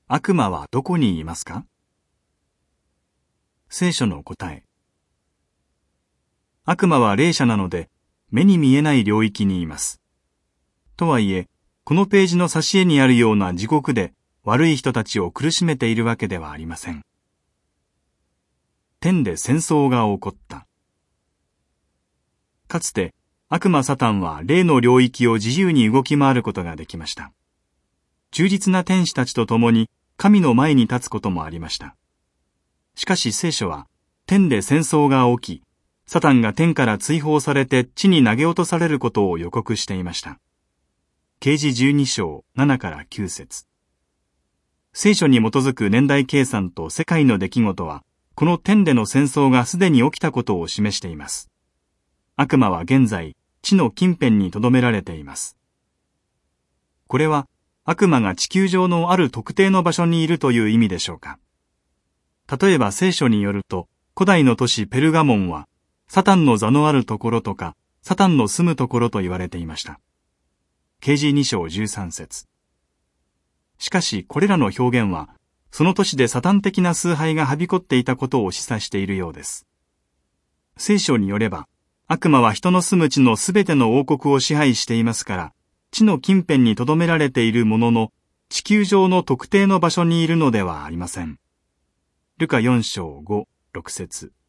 悪魔はどこにいますか？聖書の答え。悪魔は霊者なので、目に見えない領域にいます。とはいえ、このページの挿絵にあるような地獄で悪い人たちを苦しめているわけではありません。天で戦争が起こった。かつて、悪魔サタンは霊の領域を自由に動き回ることができました。忠実な天使たちと共に神の前に立つこともありました。しかし聖書は、天で戦争が起き、サタンが天から追放されて地に投げ落とされることを予告していました。啓示12章7から9節。聖書に基づく年代計算と世界の出来事は、この天での戦争がすでに起きたことを示しています。悪魔は現在、地の近辺に留められています。これは、悪魔が地球上のある特定の場所にいるという意味でしょうか。例えば聖書によると、古代の都市ペルガモンは、サタンの座のあるところとか、サタンの住むところと言われていました。啓示2章13節。しかしこれらの表現は、その都市でサタン的な崇拝がはびこっていたことを示唆しているようです。聖書によれば、悪魔は人の住む地のすべての王国を支配していますから、地の近辺に留められているものの、地球上の特定の場所にいるのではありません。ルカ4章5、6節。